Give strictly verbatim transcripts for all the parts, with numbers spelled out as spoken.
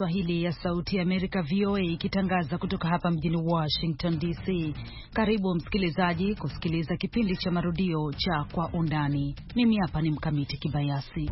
Kiswahili ya Sauti ya Amerika V O A ikitangaza kutoka hapa mjini Washington D C. Karibu msikilizaji kusikiliza kipindi cha marudio cha Kwa Undani. Mimi hapa ni Mkamiti Kibayasi.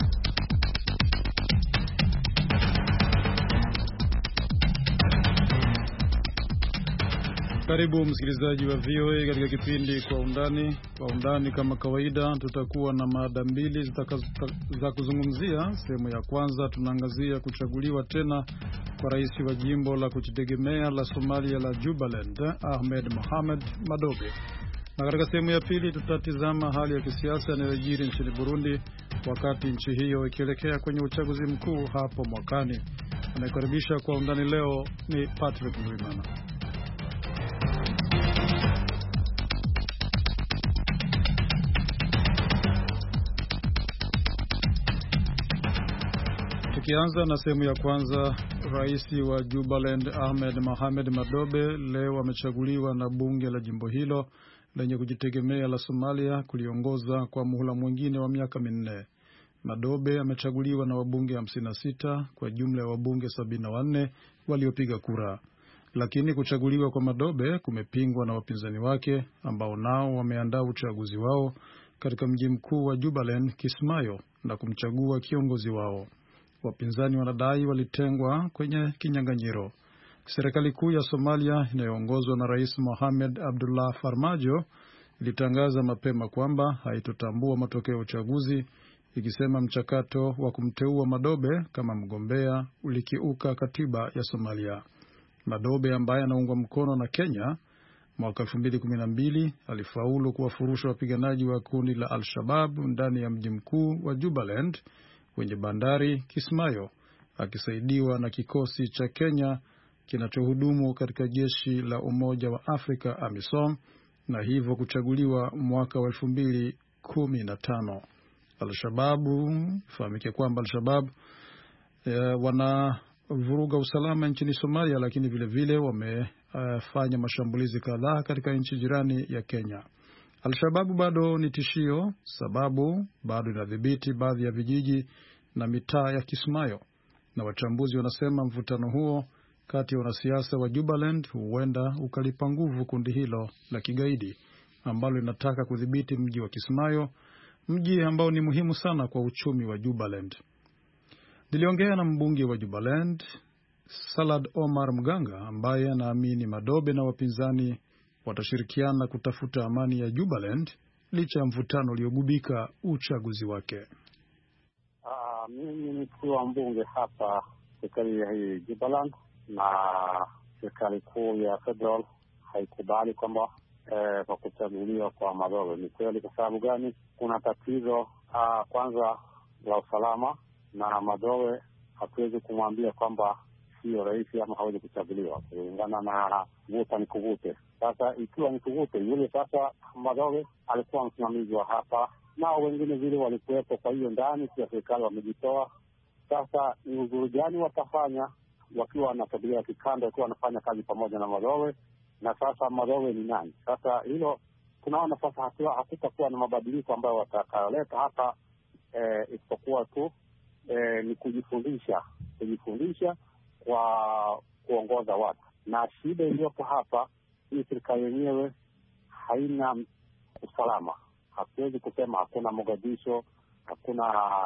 Karibu msikilizaji wa V O A katika kipindi Kwa Undani. Kwa Undani kama kawaida tutakuwa na mada mbili za kuzungumzia. Sehemu ya kwanza tunaangazia kuchaguliwa tena kwa rais wa jimbo la kujitegemea la Somalia la Jubaland, Ahmed Mohamed Madobe. Na katika sehemu ya pili tutatizama hali ya kisiasa inayojiri nchini Burundi wakati nchi hiyo ikielekea kwenye uchaguzi mkuu hapo mwakani. Anayekaribisha Kwa Undani leo ni Patrick Ndwimana. Tukianza na sehemu ya kwanza, rais wa Jubaland Ahmed Mohamed Madobe leo amechaguliwa na bunge la jimbo hilo lenye kujitegemea la Somalia kuliongoza kwa muhula mwingine wa miaka minne. Madobe amechaguliwa na wabunge hamsini na sita kwa jumla ya wabunge sabini na wanne waliopiga kura. Lakini kuchaguliwa kwa Madobe kumepingwa na wapinzani wake ambao nao wameandaa uchaguzi wao katika mji mkuu wa Jubaland, Kismayo, na kumchagua kiongozi wao. Wapinzani wanadai walitengwa kwenye kinyang'anyiro. Serikali kuu ya Somalia inayoongozwa na Rais Mohamed Abdullah Farmajo ilitangaza mapema kwamba haitotambua matokeo ya uchaguzi, ikisema mchakato wa kumteua Madobe kama mgombea ulikiuka katiba ya Somalia. Madobe ambaye anaungwa mkono na Kenya, mwaka elfu mbili kumi na mbili alifaulu kuwafurusha wapiganaji wa kundi la Al-Shabaab ndani ya mji mkuu wa Jubaland kwenye bandari Kismayo, akisaidiwa na kikosi cha Kenya kinachohudumu katika jeshi la Umoja wa Afrika AMISOM, na hivyo kuchaguliwa mwaka wa elfu mbili kumi na tano. Al-Shabaab, fahamike kwamba Al-Shabaab e, wanavuruga usalama nchini Somalia, lakini vile vile wamefanya uh, mashambulizi kadhaa katika nchi jirani ya Kenya. Al-Shabaab bado ni tishio sababu bado inadhibiti baadhi ya vijiji na mitaa ya Kismayo, na wachambuzi wanasema mvutano huo kati ya wanasiasa wa Jubaland huenda ukalipa nguvu kundi hilo la kigaidi ambalo linataka kudhibiti mji wa Kismayo, mji ambao ni muhimu sana kwa uchumi wa Jubaland. Niliongea na mbunge wa Jubaland, Salad Omar Mganga, ambaye anaamini Madobe na wapinzani watashirikiana kutafuta amani ya Jubaland licha ya mvutano uliogubika uchaguzi wake. Uh, mimi nikiwa mbunge hapa serikali ya hii Jubaland, na serikali kuu ya federal haikubali kwamba eh, kwa kuchaguliwa kwa Madobe. Ni kweli. Kwa sababu gani? Kuna tatizo uh, kwanza la usalama, na Madobe hatuwezi kumwambia kwamba sio rais ama hawezi kuchaguliwa kulingana na vuta ni kuvute. Sasa ikiwa ni kuvute, yule sasa Madobe alikuwa msimamizi wa hapa, na wengine vile walikuwepo. Kwa hiyo ndani ya serikali wamejitoa. Sasa ni uzuri gani watafanya wakiwa wanatabilia kikanda, wakiwa wanafanya kazi pamoja na Madobe? Na sasa Madobe ni nani? Sasa hilo tunaona sasa hatua hakutakuwa na mabadiliko ambayo watakaleta hapa, eh, isipokuwa tu eh, ni kujifundisha kujifundisha kwa kuongoza watu. Na shida iliyopo hapa, hii serikali yenyewe haina usalama. Hatuwezi kusema hakuna Mogadisho, hakuna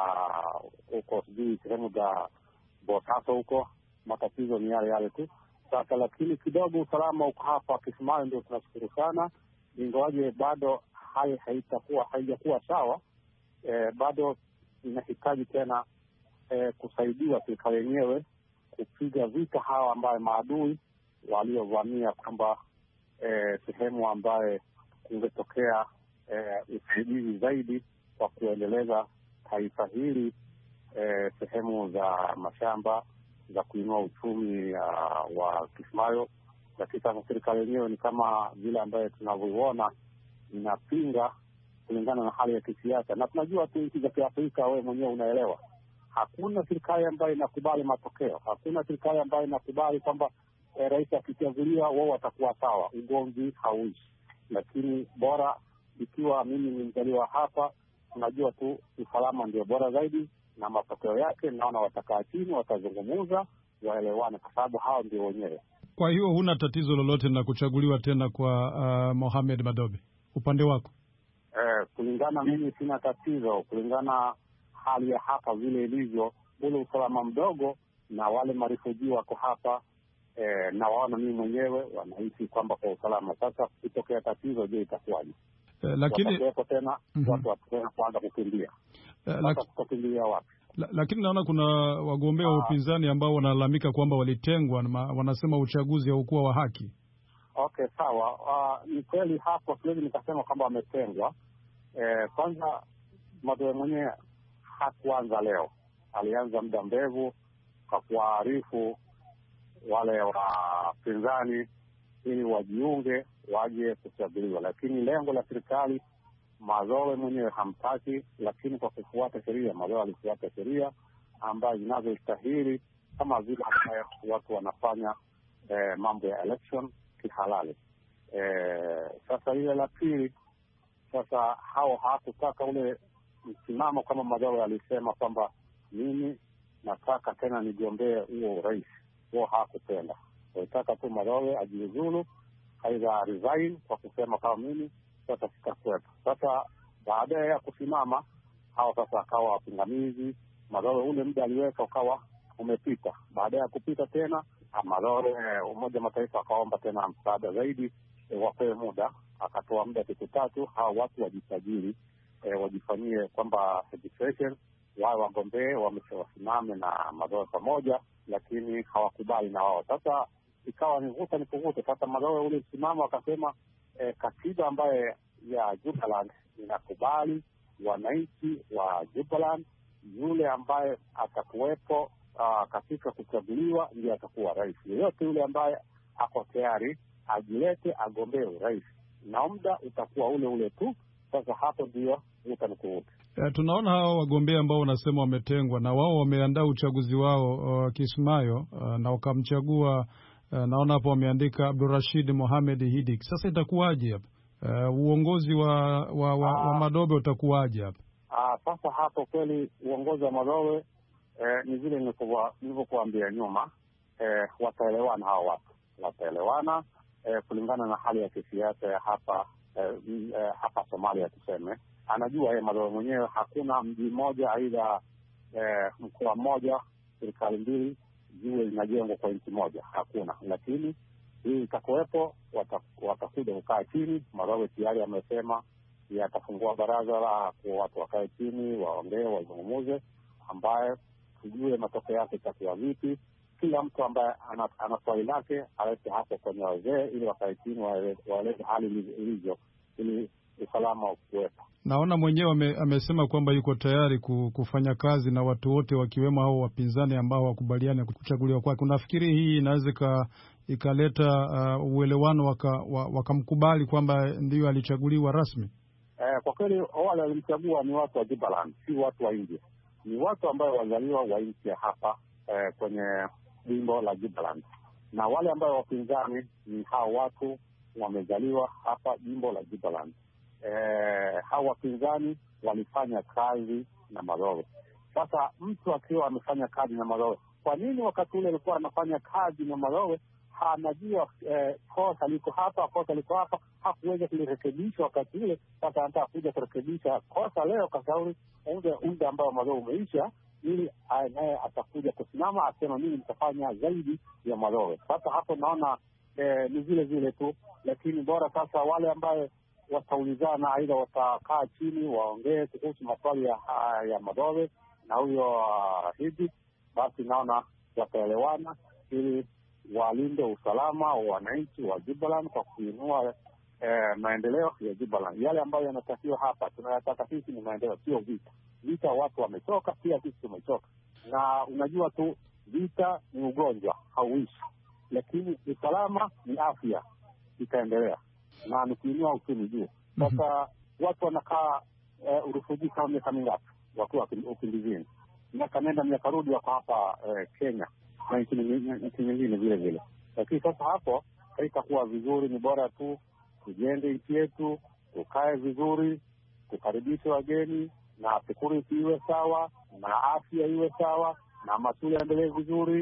huko sijui sehemu za Bosaso huko, matatizo ni yale yale tu. Sasa lakini kidogo usalama uko hapa Kismayo, ndio tunashukuru sana. Ingawaje bado hai haitakuwa haijakuwa sawa, e, bado inahitaji tena e, kusaidiwa serikali yenyewe kupiga vita hawa ambaye maadui waliovamia kwamba e, sehemu ambaye kungetokea e, usaidizi zaidi kwa kuendeleza taifa hili, e, sehemu za mashamba za kuinua uchumi uh, wa Kismayo. Lakini sasa serikali yenyewe ni kama vile ambaye tunavyoona inapinga kulingana na hali ya kisiasa. Na tunajua tu nchi za Kiafrika, wewe mwenyewe unaelewa, hakuna serikali ambayo inakubali matokeo. Hakuna serikali ambayo inakubali kwamba eh, rais akichaguliwa wao watakuwa sawa. Ugomvi hauishi. Lakini bora ikiwa mimi ni mzaliwa hapa, tunajua tu usalama ndio bora zaidi, na matokeo yake naona watakaa chini, watazungumza waelewane, kwa sababu hao ndio wenyewe. Kwa hiyo huna tatizo lolote na kuchaguliwa tena kwa uh, Mohamed Madobe upande wako? Eh, kulingana mimi sina tatizo, kulingana hali ya hapa vile ilivyo, ule usalama mdogo na wale marefugee wako hapa eh, na waona mimi mwenyewe wanahisi kwamba kwa usalama. Sasa kitokea tatizo, je, itakuwaje? Eh, lakini watakuwepo tena mm-hmm. watu watakwenda kuanza kukimbia. Eh, laki... kukimbia wapi? La, lakini naona kuna wagombea wa upinzani ambao wanalalamika kwamba walitengwa na wanasema uchaguzi haukuwa wa haki. Okay, sawa. Uh, ni kweli hapo, siwezi nikasema kwamba wametengwa. Eh, kwanza Madobe mwenyewe hakuanza leo, alianza muda mrefu kwa kuwaarifu wale wapinzani ili wajiunge waje kuchaguliwa, lakini lengo la serikali Madobe mwenyewe hamtaki, lakini kwa kufuata sheria, Madobe alifuata sheria ambayo zinazostahili kama vile ambayo watu wanafanya eh, mambo ya election kihalali. Eh, sasa ile la pili, sasa hao hawakutaka ule msimamo kama Madobe alisema kwamba mimi nataka tena nigombee huo urais. Huo hawakupenda. Walitaka tu Madobe ajiuzulu, aidha resign kwa kusema kama mimi sasa sitakuwepo. Sasa baada ya kusimama hao sasa akawa wapingamizi. Madobe ule muda aliweka ukawa umepita. Baada ya kupita tena Madobe, Umoja Mataifa akaomba tena msaada zaidi, e, wapewe muda. Akatoa muda siku tatu hao watu wajisajili, e, wajifanyie kwamba registration, wao wagombee wamewasimame na Madobe pamoja, lakini hawakubali na wao. Sasa ikawa ni vuta ni kuvuta. Sasa Madobe ule msimamo akasema e, katiba ambaye ya Jubaland inakubali wananchi wa Jubaland, yule ambaye atakuwepo uh, katika kuchaguliwa ndiye atakuwa rais. Yeyote yule ambaye ako tayari ajilete agombee urais, na muda utakuwa ule ule tu. Sasa hapo ndio vuta ni kuvuta. E, tunaona hao wagombea ambao wanasema wametengwa na wao wameandaa uchaguzi wao uh, Kismayo uh, na wakamchagua uh, naona hapo wameandika Abdurrashid Mohamed Hidik. Sasa itakuwaje hapa? Uh, uongozi wa wa, wa, wa Madobe utakuwaje hapa? Ah, sasa hapo kweli uongozi wa Madobe eh, ni vile nilivyokuambia nyuma, eh, wataelewana hao watu. Wataelewana eh, kulingana na hali ya kisiasa ya hapa eh, eh, hapa Somalia tuseme. Anajua yeye Madobe mwenyewe hakuna mji mmoja aidha eh, mkoa mmoja, serikali mbili ziwe zinajengwa kwa nchi moja, hakuna. Lakini hii itakuwepo, watakuja kukaa chini. Madobe tayari amesema atafungua baraza la kwa watu wakae chini, waongee, wazungumuze, ambaye tujue matokeo yake itakuwa vipi. Kila mtu ambaye ana swali lake alete hapo kwenye wazee, ili wakae chini waeleze hali ilivyo, ili usalama ukuwepo. Naona mwenyewe ame, amesema kwamba yuko tayari kufanya kazi na watu wote wakiwemo hao wapinzani ambao wakubaliane kuchaguliwa kwake. Unafikiri hii inaweza ikaleta uh, uelewano wakamkubali waka kwamba ndiyo alichaguliwa rasmi? Eh, kwa kweli wale walimchagua ni watu wa Jubaland, si watu wa nje. Ni watu ambao wazaliwa wa nchi ya hapa eh, kwenye jimbo la Jubaland. Na wale ambao wapinzani ni hao watu wamezaliwa hapa jimbo la Jubaland. Eh, hao wapinzani walifanya kazi na Madobe. Sasa mtu akiwa amefanya kazi na Madobe, kwa nini wakati ule alikuwa anafanya kazi na Madobe anajua eh, kosa liko hapa, kosa liko hapa, hakuweza kulirekebisha wakati ule? Sasa anataka kuja kurekebisha kosa leo kwa sababu muda ambao Madobe umeisha, ili naye atakuja kusimama asema mimi nitafanya zaidi ya Madobe. Sasa hapo naona eh, ni vile vile tu, lakini bora sasa wale ambaye wataulizana, aidha watakaa chini waongee kuhusu maswali ya, ya Madobe na huyo uh, Hidik, basi naona wataelewana ili walinde usalama wa wananchi wa Jubaland kwa kuinua eh, maendeleo ya Jubaland. Yale ambayo yanatakiwa hapa tunayataka sisi ni maendeleo, sio vita. Vita watu wamechoka, pia sisi tumechoka. Na unajua tu vita ni ugonjwa, hauishi, lakini usalama ni afya, itaendelea na ni kuinua uchumi juu. Sasa mm-hmm. watu wanakaa eh, urufuji kama miaka mingapi wakiwa ukimbizini, miaka nenda miaka rudi, wako hapa eh, Kenya na nchi nyingine vile vile. Lakini sasa hapo haitakuwa vizuri. Ni bora tu tujenge nchi yetu, tukae vizuri, tukaribishe wageni, na security iwe sawa, na afya iwe sawa, na masuala yaendelee vizuri,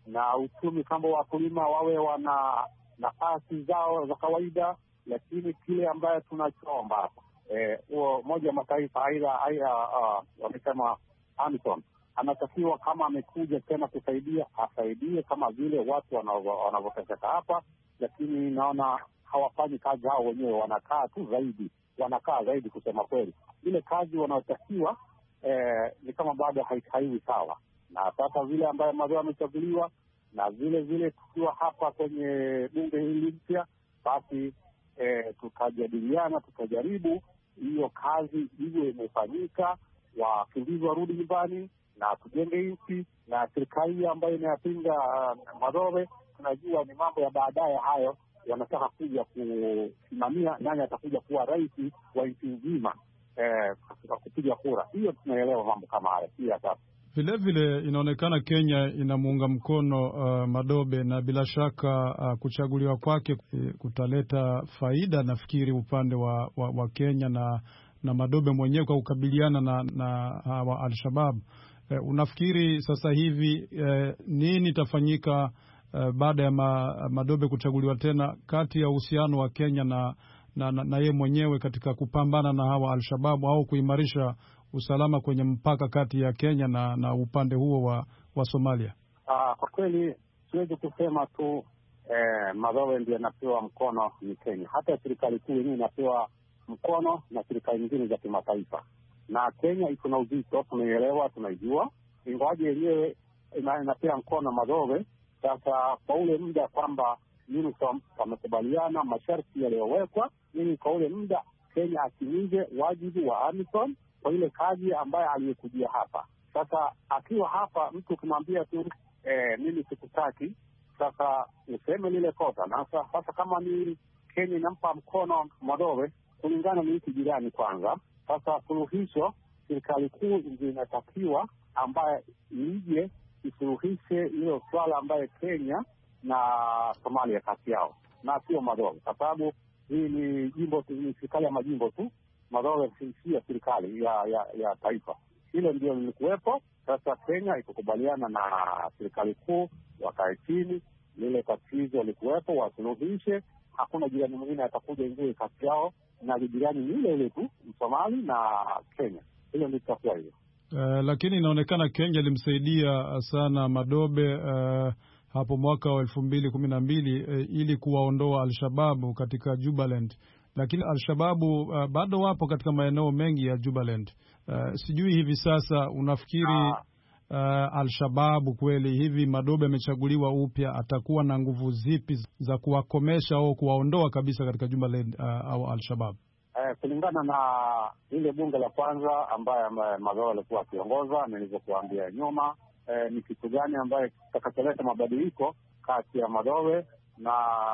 na uchumi, kama wakulima wawe wana nafasi zao za kawaida. Lakini kile ambayo tunachoomba hapa huo, eh, moja mataifa aidha uh, wamesema AMISOM anatakiwa kama amekuja tena kusaidia, asaidie kama vile watu wanavyoteseka hapa. Lakini naona hawafanyi kazi hao wenyewe, wanakaa tu zaidi, wanakaa zaidi kusema kweli. Ile kazi wanaotakiwa eh, ni kama bado haiwi sawa. Na sasa vile ambayo Madobe amechaguliwa, na vile vile tukiwa hapa kwenye bunge hili mpya, basi eh, tutajadiliana, tutajaribu hiyo kazi iwe imefanyika, wakimbizi warudi nyumbani na tujenge nchi. Na serikali ambayo inayapinga uh, Madobe, tunajua ni mambo ya baadaye hayo, wanataka kuja kusimamia nani atakuja kuwa rais wa nchi nzima eh, kupiga kura. Hiyo tunaelewa mambo kama haya pia. Sasa vile vile inaonekana Kenya inamuunga mkono uh, Madobe, na bila shaka uh, kuchaguliwa kwake kutaleta faida, nafikiri upande wa, wa, wa Kenya na na Madobe mwenyewe kwa kukabiliana na na hawa Al-Shabaab. Uh, unafikiri sasa hivi uh, nini itafanyika uh, baada ya ma, Madobe kuchaguliwa tena, kati ya uhusiano wa Kenya na na, na, na ye mwenyewe katika kupambana na hawa Al-Shabaab au kuimarisha usalama kwenye mpaka kati ya Kenya na, na upande huo wa, wa Somalia? Uh, kwa kweli siwezi kusema tu eh, Madobe ndiye anapewa mkono ni Kenya. Hata serikali kuu yenyewe inapewa mkono na serikali nyingine za kimataifa, na Kenya iko na uzito, tunaielewa, tunaijua, ingawaje yenyewe inapewa mkono Madobe. Sasa kwa ule muda kwamba UNISOM wamekubaliana masharti yaliyowekwa, ili kwa ule muda Kenya atimize wajibu wa AMISOM kwa ile kazi ambayo aliyekujia hapa. Sasa akiwa hapa, mtu ukimwambia tu eh, mimi sikutaki, sasa useme lile kosa. Na sasa kama ni Kenya inampa mkono Madobe, kulingana ni nchi jirani kwanza. Sasa suluhisho, serikali kuu ndio inatakiwa ambaye ije isuluhishe hiyo swala ambaye Kenya na Somalia kati yao, na sio Madobe, kwa sababu hii ni jimbo, ni serikali ya majimbo tu. Madobe si ya serikali ya, ya, ya taifa. Hilo ndio lilikuwepo. Sasa Kenya ikukubaliana na serikali kuu, wakae chini, lile tatizo likuwepo wasuluhishe. Hakuna jirani mwingine atakuja ingie kati yao, na jirani ni ile ile tu, Somali na Kenya. Hilo ndio litakuwa hivyo. Uh, lakini inaonekana Kenya ilimsaidia sana Madobe uh, hapo mwaka wa elfu mbili kumi na mbili uh, ili kuwaondoa Al-Shababu katika Jubaland. Lakini Al-Shababu uh, bado wapo katika maeneo mengi ya Jubaland. Uh, sijui hivi sasa unafikiri uh, Al-Shababu kweli hivi Madobe amechaguliwa upya, atakuwa na nguvu zipi za kuwakomesha au kuwaondoa kabisa katika Jubaland uh, au Al-Shabab? Eh, kulingana na ile bunge la kwanza ambaye Madobe alikuwa akiongoza, nilivyokuambia nyuma, eh, ni kitu gani ambaye kitakacholeta mabadiliko kati ya Madobe na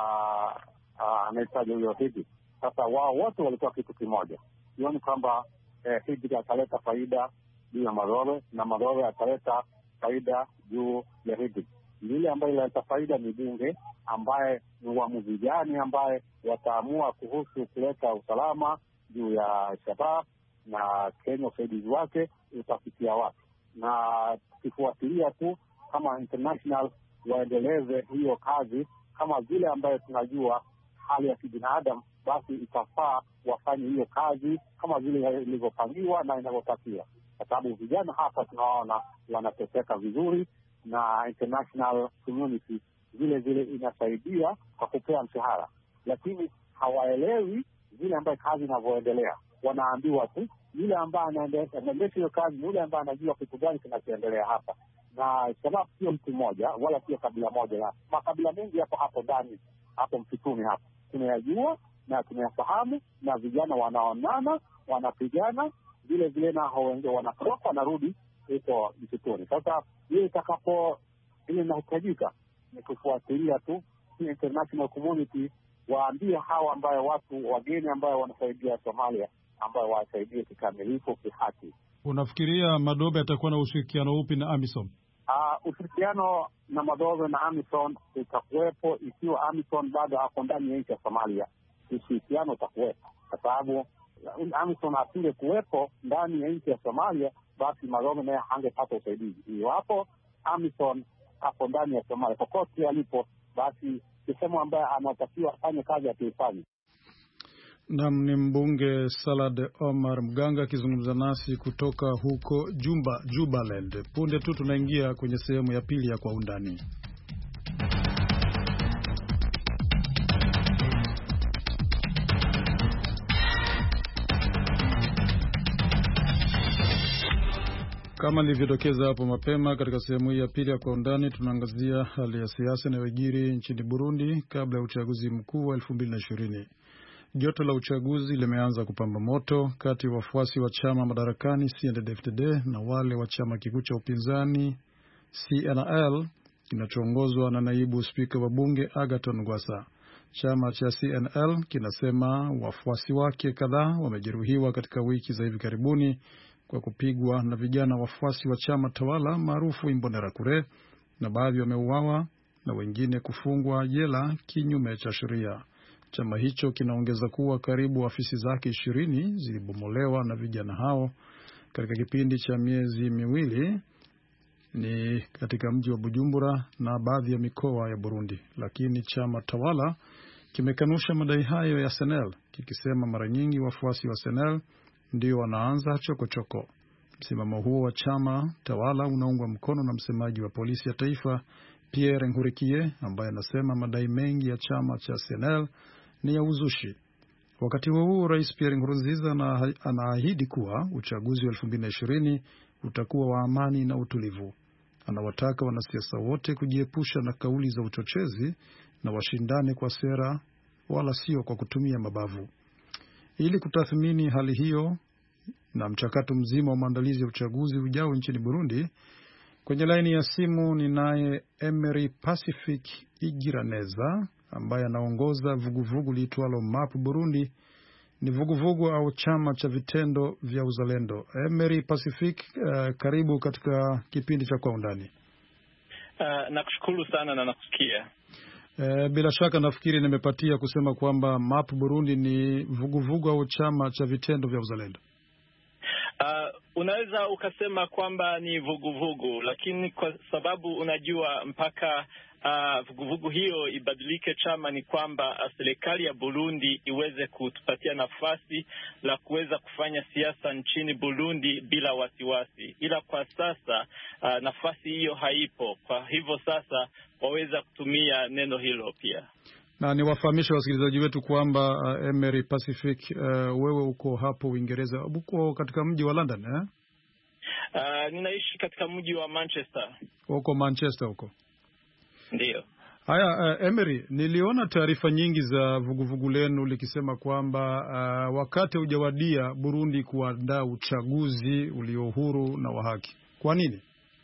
uh, anahitaji huyo hivi. Sasa wao wote walikuwa kitu kimoja. Sioni kwamba eh, hivi ataleta faida juu ya Madobe na Madobe ataleta faida juu ya hivi. Ile ambayo inaleta faida ni bunge, ambaye ni uamuzi gani ambaye wataamua kuhusu kuleta usalama juu ya Shabab na Kenya, usaidizi wake utafikia wapi. Na tukifuatilia tu kama international waendeleze hiyo kazi kama vile ambayo tunajua hali ya kibinadamu, basi itafaa wafanye hiyo kazi kama vile ilivyopangiwa na inavyotakiwa, kwa sababu vijana hapa tunaona wanateseka vizuri, na international community vile vile inasaidia kwa kupea mshahara, lakini hawaelewi vile ambayo kazi inavyoendelea. Wanaambiwa tu yule ambaye anaendesha hiyo kazi, yule ambaye anajua kitu gani kinachoendelea hapa. Na sababu sio mtu mmoja wala sio kabila moja, na makabila mengi yapo hapo ndani, hapo msituni hapo, tunayajua na tunayafahamu, na vijana wanaonana, wanapigana vile vile, na hao wengine wanatoroka wanarudi huko msituni. Sasa hiyo itakapo, ile inahitajika ni kufuatilia tu international community, waambie hawa ambayo watu wageni ambayo wanasaidia Somalia, ambayo wasaidie kikamilifu kihaki. Unafikiria Madobe atakuwa na ushirikiano upi na AMISOM? Uh, ushirikiano na Madobe na AMISOM utakuwepo ikiwa AMISOM bado hapo ndani ya nchi ya Somalia. Ushirikiano utakuwepo kwa sababu AMISOM asinge kuwepo ndani ya nchi ya Somalia, basi Madobe naye hangepata usaidizi. Iwapo AMISOM hapo ndani ya Somalia. Kokote alipo, basi sehemu ambaye anatakiwa afanye kazi ataifanya. Nam ni mbunge Salad Omar Mganga akizungumza nasi kutoka huko Jumba, Jubaland. Punde tu tunaingia kwenye sehemu ya pili ya Kwa Undani. Kama nilivyodokeza hapo mapema, katika sehemu hii ya pili ya Kwa Undani tunaangazia hali ya siasa inayojiri nchini Burundi kabla ya uchaguzi mkuu wa elfu mbili na ishirini. Joto la uchaguzi limeanza kupamba moto kati ya wafuasi wa chama madarakani C N D D F D D na wale wa chama kikuu cha upinzani C N L kinachoongozwa na naibu spika wa bunge Agathon Rwasa. Chama cha C N L kinasema wafuasi wake kadhaa wamejeruhiwa katika wiki za hivi karibuni kwa kupigwa na vijana wafuasi wa chama tawala maarufu Imbonerakure, na baadhi wameuawa na wengine kufungwa jela kinyume cha sheria. Chama hicho kinaongeza kuwa karibu afisi zake ishirini zilibomolewa na vijana hao katika kipindi cha miezi miwili ni katika mji wa Bujumbura na baadhi ya mikoa ya Burundi. Lakini chama tawala kimekanusha madai hayo ya S N L, kikisema mara nyingi wafuasi wa S N L ndio wanaanza chokochoko. Msimamo huo wa chama tawala unaungwa mkono na msemaji wa polisi ya taifa Pierre Nkurikiye, ambaye anasema madai mengi ya chama cha S N L ni ya uzushi. Wakati huo huo, Rais Pierre Nkurunziza anaahidi kuwa uchaguzi wa elfu mbili na ishirini utakuwa wa amani na utulivu. Anawataka wanasiasa wote kujiepusha na kauli za uchochezi na washindane kwa sera wala sio kwa kutumia mabavu. Ili kutathmini hali hiyo na mchakato mzima wa maandalizi ya uchaguzi ujao nchini Burundi, kwenye laini ya simu ni naye Emery Pacific Igiraneza ambaye anaongoza vuguvugu liitwalo Map Burundi. Ni vuguvugu au chama cha vitendo vya uzalendo. Emery Pacific, uh, karibu katika kipindi cha Kwa Undani. Uh, nakushukuru sana na nakusikia. Uh, bila shaka nafikiri nimepatia kusema kwamba Map Burundi ni vuguvugu au chama cha vitendo vya uzalendo. Uh, unaweza ukasema kwamba ni vuguvugu, lakini kwa sababu unajua mpaka uh, vuguvugu hiyo ibadilike chama ni kwamba uh, serikali ya Burundi iweze kutupatia nafasi la kuweza kufanya siasa nchini Burundi bila wasiwasi. Ila kwa sasa uh, nafasi hiyo haipo. Kwa hivyo sasa waweza kutumia neno hilo pia. Na niwafahamishe wasikilizaji wetu kwamba uh, Emery Pacific, uh, wewe uko hapo Uingereza, uko katika mji wa London eh? Uh, ninaishi katika mji wa Manchester. Uko Manchester huko? Ndio. Haya, uh, Emery, niliona taarifa nyingi za vuguvugu lenu likisema kwamba uh, wakati hujawadia Burundi kuandaa uchaguzi ulio huru na wa haki. Kwa nini?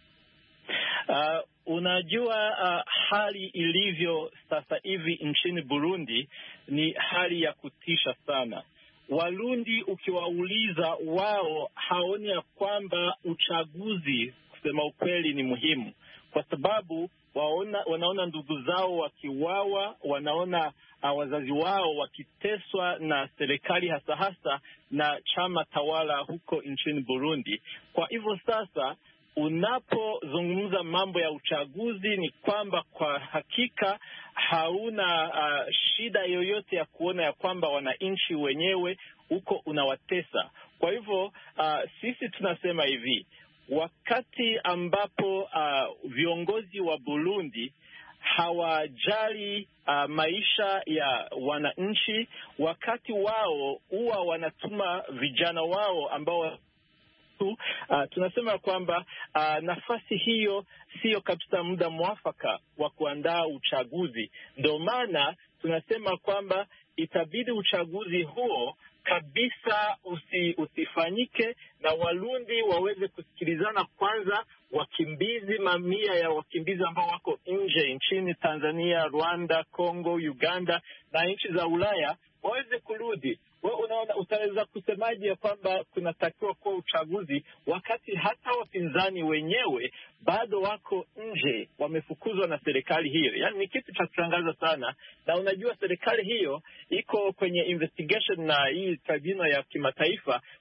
Uh, unajua uh, hali ilivyo sasa hivi nchini Burundi ni hali ya kutisha sana. Warundi ukiwauliza, wao haoni ya kwamba uchaguzi kusema ukweli ni muhimu, kwa sababu waona, wanaona ndugu zao wakiwawa, wanaona uh, wazazi wao wakiteswa na serikali, hasa hasa na chama tawala huko nchini Burundi. Kwa hivyo sasa unapozungumza mambo ya uchaguzi ni kwamba kwa hakika hauna uh, shida yoyote ya kuona ya kwamba wananchi wenyewe huko unawatesa. Kwa hivyo uh, sisi tunasema hivi, wakati ambapo uh, viongozi wa Burundi hawajali uh, maisha ya wananchi, wakati wao huwa wanatuma vijana wao ambao Uh, tunasema kwamba uh, nafasi hiyo sio kabisa muda mwafaka wa kuandaa uchaguzi. Ndio maana tunasema kwamba itabidi uchaguzi huo kabisa usi, usifanyike na Warundi waweze kusikilizana kwanza. Wakimbizi, mamia ya wakimbizi ambao wako nje nchini Tanzania, Rwanda, Kongo, Uganda na nchi za Ulaya waweze kurudi. Wewe unaona, utaweza kusemaje ya kwamba kunatakiwa kuwa uchaguzi wakati hata wapinzani wenyewe bado wako nje, wamefukuzwa na serikali hiyo? Yaani ni kitu cha kushangaza sana. Na unajua serikali hiyo iko kwenye investigation na hii tribunal ya kimataifa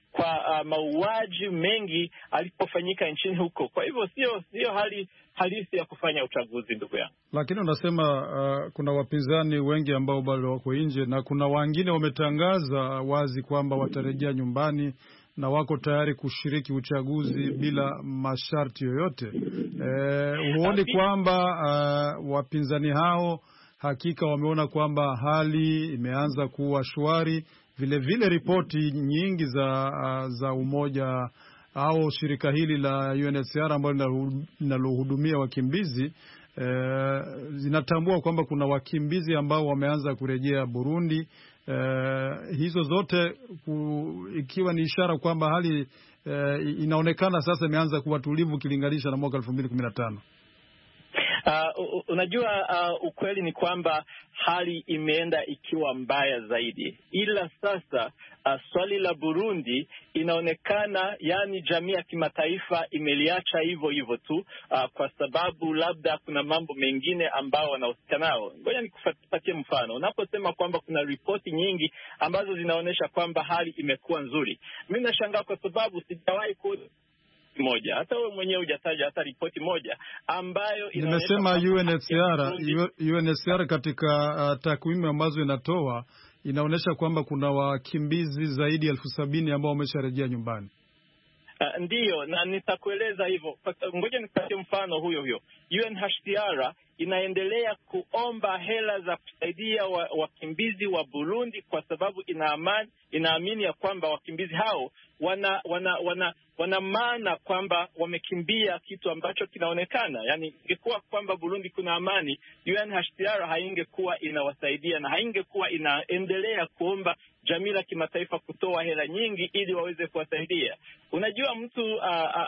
kwa uh, mauaji mengi alipofanyika nchini huko. Kwa hivyo sio sio hali halisi ya kufanya uchaguzi, ndugu yangu. Lakini unasema uh, kuna wapinzani wengi ambao bado wako nje na kuna wengine wametangaza wazi kwamba watarejea nyumbani na wako tayari kushiriki uchaguzi bila masharti yoyote. Eh, huoni kwamba uh, wapinzani hao hakika wameona kwamba hali imeanza kuwa shwari? Vile vile ripoti nyingi za uh, za umoja au shirika hili la U N H C R ambalo linalohudumia wakimbizi eh, zinatambua kwamba kuna wakimbizi ambao wameanza kurejea Burundi. Eh, hizo zote ku, ikiwa ni ishara kwamba hali eh, inaonekana sasa imeanza kuwa tulivu ukilinganisha na mwaka elfu mbili kumi na tano. Uh, unajua uh, ukweli ni kwamba hali imeenda ikiwa mbaya zaidi, ila sasa uh, swali la Burundi inaonekana, yani jamii ya kimataifa imeliacha hivyo hivyo tu uh, kwa sababu labda kuna mambo mengine ambao wanahusika nao. Ngoja nikupatie mfano. Unaposema kwamba kuna ripoti nyingi ambazo zinaonyesha kwamba hali imekuwa nzuri, mimi nashangaa kwa sababu sijawahi ku moja hata wewe mwenyewe hujataja hata ripoti moja ambayo nimesema U N H C R U N H C R katika uh, takwimu ambazo inatoa inaonyesha kwamba kuna wakimbizi zaidi ya elfu sabini ambao wamesharejea nyumbani. Uh, ndiyo, na nitakueleza hivyo. Ngoja nikupatie mfano huyo huyo. U N H C R inaendelea kuomba hela za kusaidia wakimbizi wa, wa Burundi kwa sababu inaamini inaamini ya kwamba wakimbizi hao wana wana wana wana maana kwamba wamekimbia kitu ambacho kinaonekana. Yani ingekuwa kwamba Burundi kuna amani, U N H C R haingekuwa inawasaidia na haingekuwa inaendelea kuomba jamii la kimataifa kutoa hela nyingi ili waweze kuwasaidia. Unajua mtu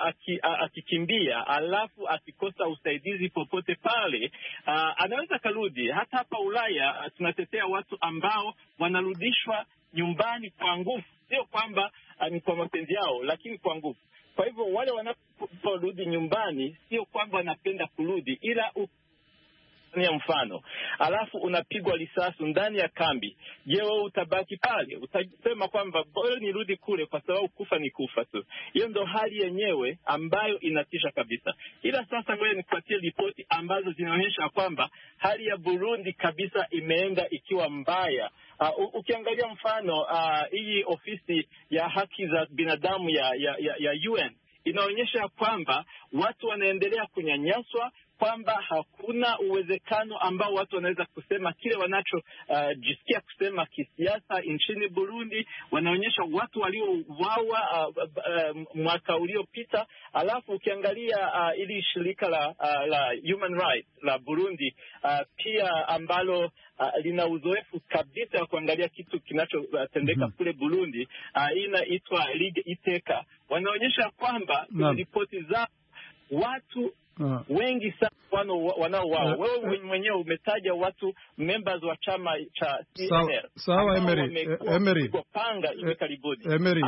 akikimbia alafu akikosa usaidizi popote pale, a, anaweza karudi. Hata hapa Ulaya a, tunatetea watu ambao wanarudishwa nyumbani kwa nguvu, sio kwamba ni kwa mapenzi yao, lakini kwa nguvu. Kwa hivyo wale wanaporudi nyumbani sio kwamba wanapenda kurudi, ila u ya mfano, alafu unapigwa risasi ndani ya kambi. Je, wewe utabaki pale? Utasema kwamba bora nirudi kule kwa sababu kufa ni kufa tu. Hiyo ndo hali yenyewe ambayo inatisha kabisa. Ila sasa ngoja nikupatie ripoti ambazo zinaonyesha kwamba hali ya Burundi kabisa imeenda ikiwa mbaya. Uh, ukiangalia mfano uh, hii ofisi ya haki za binadamu ya ya, ya, ya U N inaonyesha kwamba watu wanaendelea kunyanyaswa, kwamba hakuna uwezekano ambao watu wanaweza kusema kile wanachojisikia uh, kusema kisiasa nchini Burundi. Wanaonyesha watu waliouawa uh, uh, mwaka uliopita. Alafu ukiangalia uh, ili shirika la uh, la Human Rights la Burundi uh, pia ambalo uh, lina uzoefu kabisa wa kuangalia kitu kinachotendeka uh, mm-hmm. kule Burundi, uh, inaitwa Ligue Iteka, wanaonyesha kwamba no. ripoti za watu Uh, wengi sana wanaouawa. Uh, wewe mwenyewe umetaja watu members wa chama cha C N L. Sawa Emery, Emery. Kupanga hivi karibuni. Emery,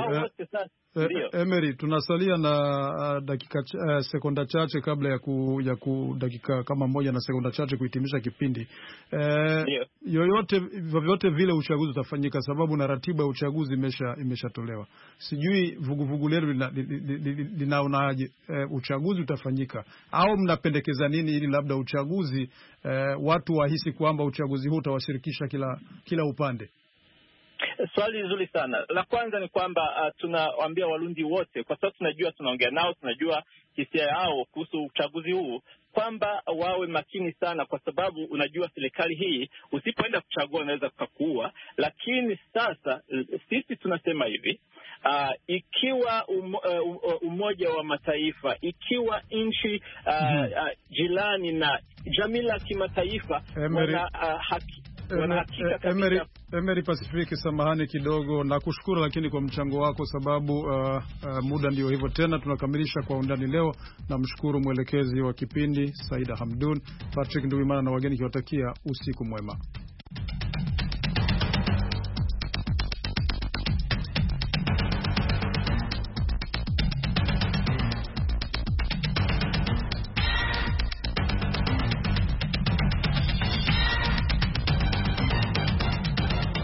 Emery, tunasalia na uh, dakika uh, sekonda chache kabla ya ku, ya ku dakika kama moja na sekonda chache kuhitimisha kipindi. Uh, yoyote vyovyote vile uchaguzi utafanyika, sababu na ratiba ya uchaguzi imesha imeshatolewa. Sijui vuguvugu lenu linaonaje uh, uchaguzi utafanyika, au mnapendekeza nini ili labda uchaguzi uh, watu wahisi kwamba uchaguzi huu utawashirikisha kila kila upande? Swali zuri sana. La kwanza ni kwamba uh, tunawaambia Warundi wote, kwa sababu tunajua tunaongea nao, tunajua hisia yao kuhusu uchaguzi huu, kwamba wawe makini sana, kwa sababu unajua serikali hii usipoenda kuchagua unaweza kukuua. Lakini sasa sisi tunasema hivi, uh, ikiwa um, uh, Umoja wa Mataifa, ikiwa nchi uh, mm-hmm. uh, jirani na jamii la kimataifa wana uh, haki Emery, Emery Pacific, samahani kidogo na kushukuru lakini kwa mchango wako, sababu uh, uh, muda ndio hivyo tena. Tunakamilisha kwa undani leo. Namshukuru mwelekezi wa kipindi Saida Hamdun, Patrick Nduwimana na wageni kiwatakia usiku mwema.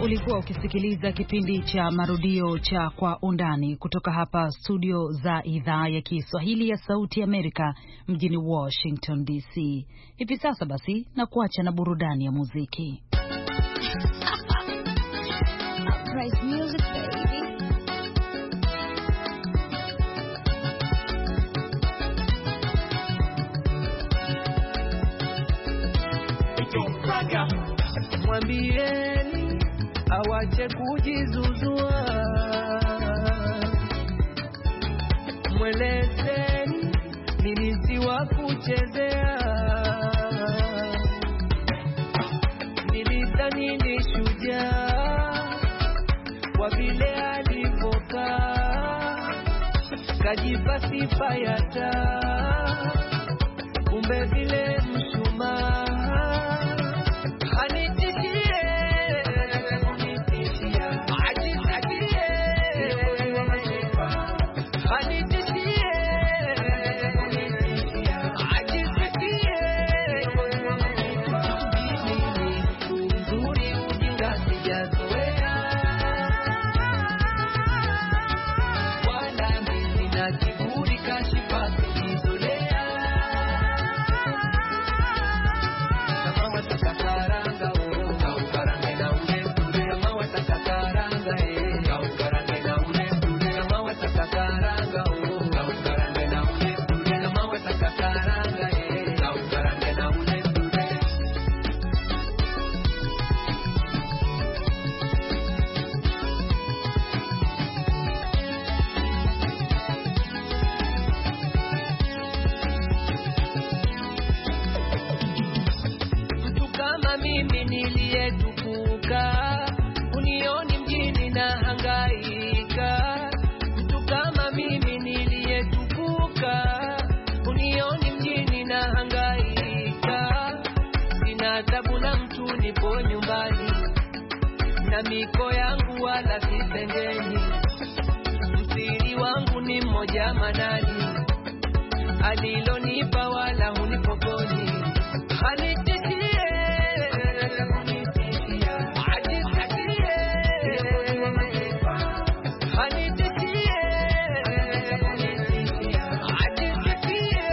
Ulikuwa ukisikiliza kipindi cha marudio cha Kwa Undani kutoka hapa studio za idhaa ya Kiswahili ya Sauti Amerika mjini Washington D C. Hivi sasa basi na kuacha na burudani ya muziki. Uprise music, baby. Mwambieni awache kujizuzua, mwelezeni mimi si wa kuchezea, nilidhani ni shujaa kwa vile alivyokaa, kajipa sifa ya taa, kumbe vile mshumaa. Miko yangu wala sisengeni, msiri wangu ni mmoja manani, alilonipa wala hunipokoni, hanitishie hunitishia, ajisikie hanitishie hunitishia, ajisikie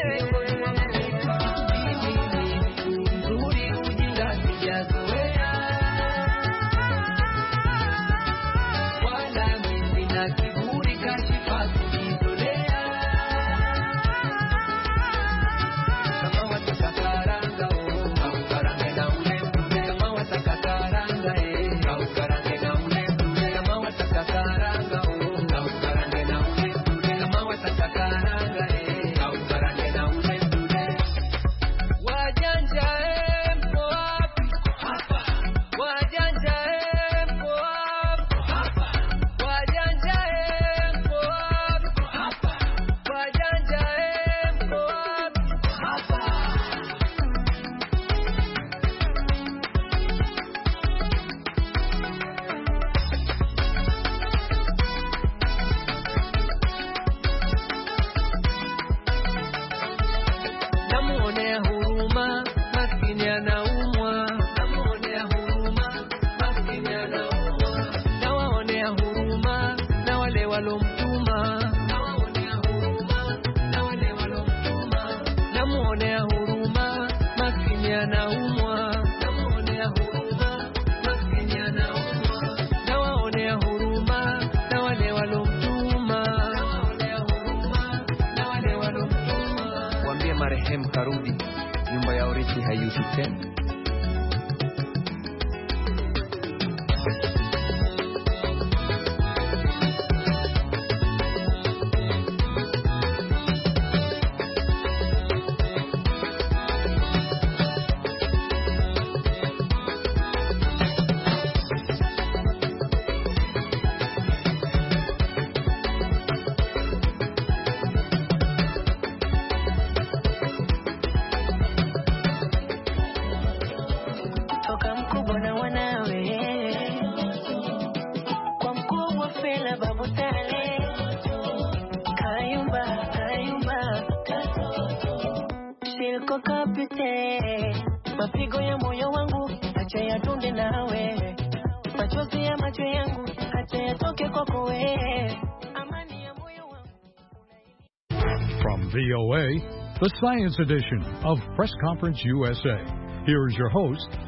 nzuri ujinga sijazoea. Marehemu karudi, nyumba ya urithi hayushi tena. Mapigo ya moyo wangu acha yadunde nawe, machozi ya macho yangu acha yatoke kwako wewe. Amani ya moyo wangu. From V O A, the Science Edition of Press Conference U S A. Here's your host,